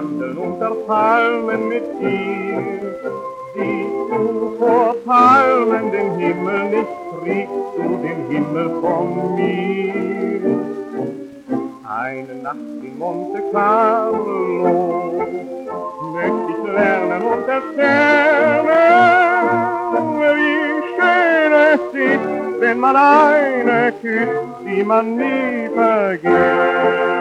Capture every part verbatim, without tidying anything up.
wandeln unter Palmen mit dir. Siehst du vor Palmen den Himmel nicht, kriegst du den Himmel von mir. Eine Nacht in Monte Carlo möchte ich lernen und erzählen, wie schön es ist, wenn man eine küsst, die man nie vergisst.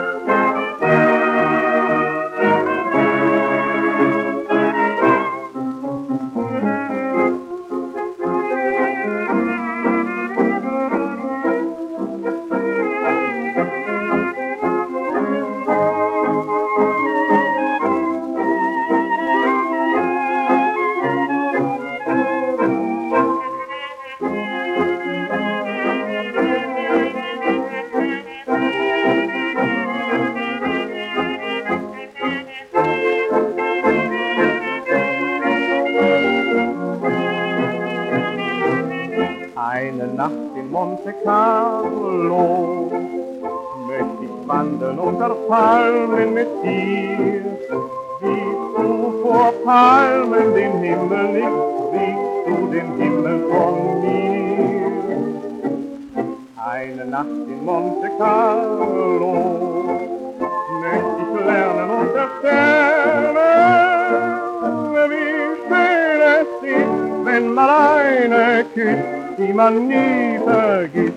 Eine Nacht in Monte Carlo möchte ich wandeln unter Palmen mit dir. Siehst du vor Palmen den Himmel nicht, siehst du den Himmel von mir. Eine Nacht in Monte Carlo möchte ich lernen und erzählen, wie schön es ist, wenn man eine küsst, die man nie vergisst.